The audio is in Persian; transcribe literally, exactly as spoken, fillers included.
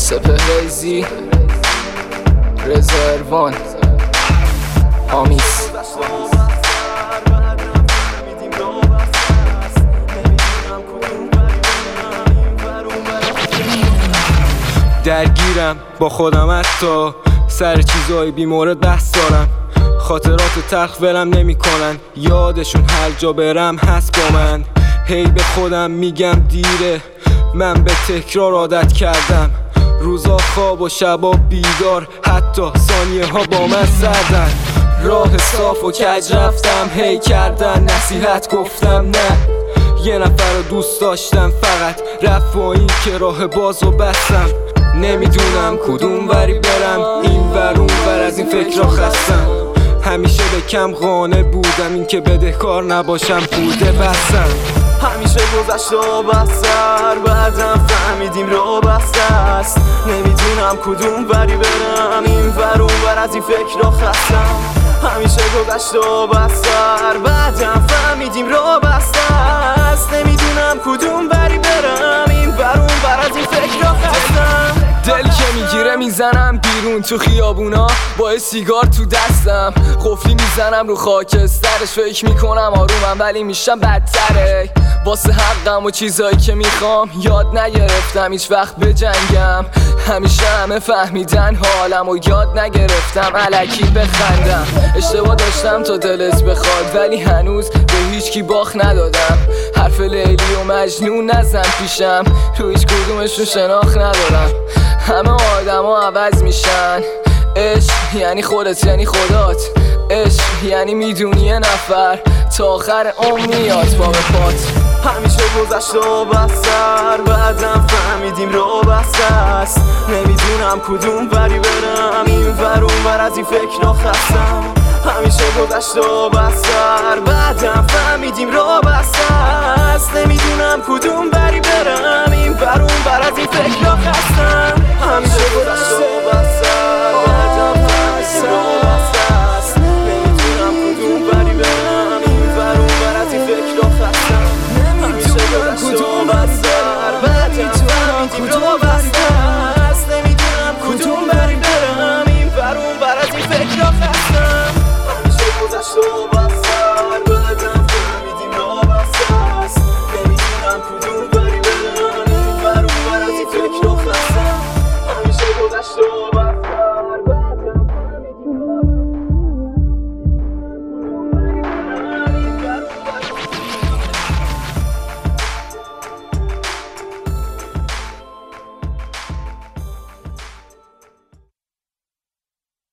سپهریزی رزروان آمیس درگیرم با خودم حتی سر چیزای بی مورد بحث دارم. خاطرات تلخ ولم نمی کنن، یادشون هر جا برم هست با من. هی به خودم میگم دیره، من به تکرار عادت کردم. روزا خواب و شبا بیدار، حتی ثانیه ها با من سردن. راه صاف و کج رفتم، هی کردن نصیحت گفتم نه. یه نفر رو دوست داشتم فقط، رفت و این که راه باز و بستم. نمیدونم کدوم وری برم، این ور اون ور از این فکر را خستم. همیشه به کم قانع بودم، این که بدهکار نباشم بوده بسم. همیشه گذشت و بستر، بعدم فهمیدیم رو بسته است. نمیدونم کدوم وری برم، این ور اون ور از این فکر را خستم. همیشه گذشت و بستر، بعدم فهمیدیم رو بسته است. نمیدونم کدوم وری برم، این ور اون ور از این فکر را خستم. دلی که میگیره میزنم بیرون تو خیابونا با سیگار تو دستم. قفلی میزنم رو خاکسترش، فکر میکنم آرومم ولی میشم بدتره. واسه حقم و چیزایی که میخوام یاد نگرفتم هیچ وقت بجنگم. همیشه همه فهمیدن حالم و یاد نگرفتم الکی بخندم. اشتباه داشتم تا دلت بخواد، ولی هنوز به هیچ کی باخت ندادم. حرف لیلی و مجنون نزن پیشم، رو هیچ کدومشون شناخت ندارم. همه آدم ها عوض میشن، عشق یعنی خودت یعنی خدات. عشق یعنی میدونی یه نفر تا آخر عمر میاد پا به پات. همیشه گذشت و بستر، بعدم فهمیدیم رو بسته است. نمیدونم کدوم وری برم، این ور اون ور از این فکر را خستم. همیشه گذشت و بستر، بعدم فهمیدیم رو بسته